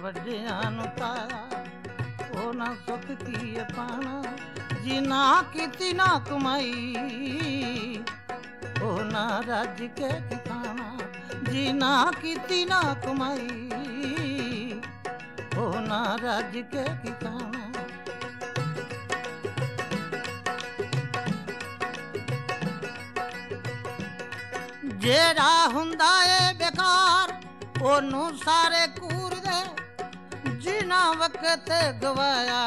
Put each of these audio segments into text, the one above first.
ਵੱਡਿਆਂ ਨੂੰ ਤਾਇਆ ਉਹਨਾਂ ਸੁੱਖ ਕੀ ਪਾਣਾ ਜੀ ਨਾ ਕੀਤੀ ਨਾ ਕਮਾਈ ਉਹਨਾਂ ਰੱਜ ਕੇ ਕੀ ਖਾਣਾ ਜੀ ਨਾ ਕੀਤੀ ਨਾ ਕਮਾਈ ਉਹਨਾਂ ਰੱਜ ਕੇ ਕੀ ਖਾਣਾ ਜਿਹੜਾ ਹੁੰਦਾ ਏ ਬੇਕਾਰ ਉਹਨੂੰ ਸਾਰੇ ਕੂਰਦੇ ਜਿਨ੍ਹਾਂ ਵਕਤ ਗਵਾਇਆ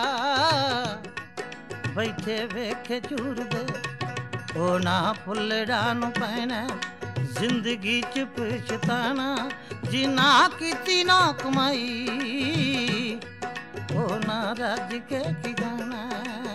ਬੈਠੇ ਵੇਖੇ ਝੂਰਦੇ ਉਹਨਾਂ ਫੁੱਲੜਾਂ ਨੂੰ ਪੈਣਾ ਜ਼ਿੰਦਗੀ ਚ ਪਛਤਾਣਾ ਜਿਨ੍ਹਾਂ ਕੀਤੀ ਨਾ ਕਮਾਈ ਉਹਨਾਂ ਰੱਜ ਕੇ ਕੀ ਜਾਣਾ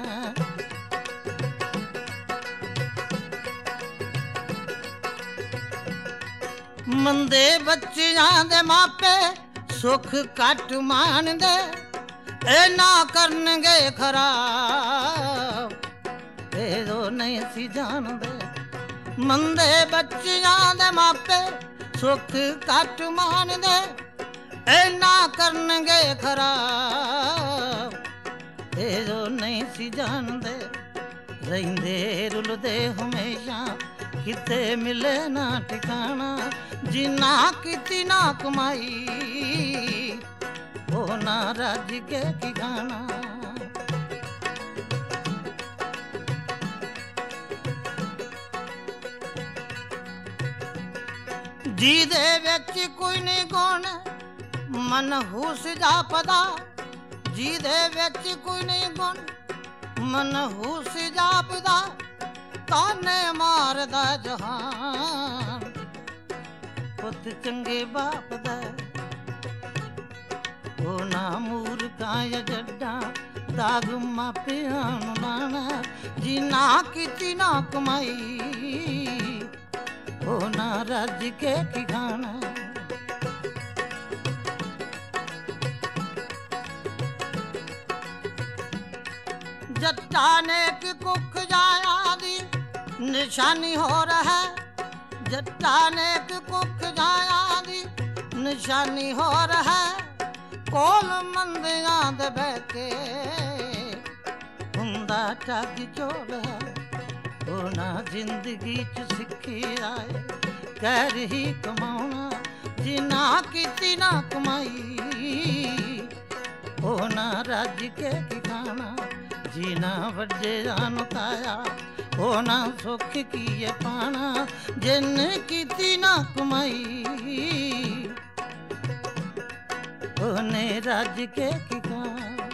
ਮੰਦੇ ਬੱਚਿਆਂ ਦੇ ਮਾਪੇ ਸੁੱਖ ਘੱਟ ਮਾਣਦੇ ਇਹ ਨਾ ਕਰਨਗੇ ਖਰਾਬ ਇਹ ਉਹ ਨਹੀਂ ਸੀ ਜਾਣਦੇ ਮੰਦੇ ਬੱਚਿਆਂ ਦੇ ਮਾਪੇ ਸੁੱਖ ਘੱਟ ਮਾਣਦੇ ਇਹ ਨਾ ਕਰਨਗੇ ਖਰਾਬ ਇਹ ਉਹ ਨਹੀਂ ਸੀ ਜਾਣਦੇ ਰਹਿੰਦੇ ਰੁਲਦੇ ਹਮੇਸ਼ਾ ਕਿਤੇ ਮਿਲੇ ਨਾ ਠਿਕਾਣਾ ਜਿਨ੍ਹਾਂ ਕੀਤੀ ਨਾ ਕਮਾਈ ਉਹਨਾਂ ਰੱਜ ਕੇ ਕੀ ਖਾਣਾ ਜਿਹਦੇ ਵਿੱਚ ਕੋਈ ਨਹੀਂ ਗੁਣ ਮਨਹੂਸ ਜਾਪਦਾ ਜਿਹਦੇ ਵਿੱਚ ਕੋਈ ਨਹੀਂ ਗੁਣ ਮਨਹੂਸ ਜਾਪਦਾ ਤਾਨੇ ਮਾਰਦਾ ਜਹਾਨ ਪੁੱਤ ਚੰਗੇ ਬਾਪ ਦਾ ਉਹ ਨਾ ਮੂਰਖਾਂ ਜਾਂ ਜੱਟਾਂ ਦਾਗ ਮਾਪਿਆਂ ਨੂੰ ਲਾਣਾ ਜੀ ਨਾ ਕੀਤੀ ਨਾ ਕਮਾਈ ਉਹ ਨਾ ਰੱਜ ਕੇ ਕੀ ਖਾਣਾ ਜੱਟਾਂ ਨੇ ਕਿ ਕੁੱਖ ਜਾਇਆ ਦੀ ਨਿਸ਼ਾਨੀ ਹੋ ਰਹਾ ਜੱਟਾਂ ਨੇ ਕਿ ਕੁੱਖ ਜਾਇਆ ਦੀ ਨਿਸ਼ਾਨੀ ਹੋ ਰਹਾ ਕੋਲ ਮੰਦਿਆਂ ਦੇ ਬਹਿ ਕੇ ਹੁੰਦਾ ਠੱਗ ਚੋਰ ਹੈ ਉਹਨਾਂ ਜ਼ਿੰਦਗੀ ਚ ਸਿੱਖੀ ਆਏ ਕਹਿ ਰਹੀ ਕਮਾਉਣਾ ਜਿਨ੍ਹਾਂ ਕੀਤੀ ਨਾ ਕਮਾਈ ਉਹਨਾਂ ਰੱਜ ਕੇ ਕੀ ਖਾਣਾ ਜਿਨ੍ਹਾਂ ਵੱਡਿਆਂ ਨੂੰ ਤਾਇਆ ਉਹਨਾਂ ਸੁੱਖ ਕੀ ਪਾਣਾ ਜਿਨ ਕੀਤੀ ਨਾ ਕਮਾਈ ਉਹਨੇ ਰੱਜ ਕੇ ਕੀ ਖਾਣਾ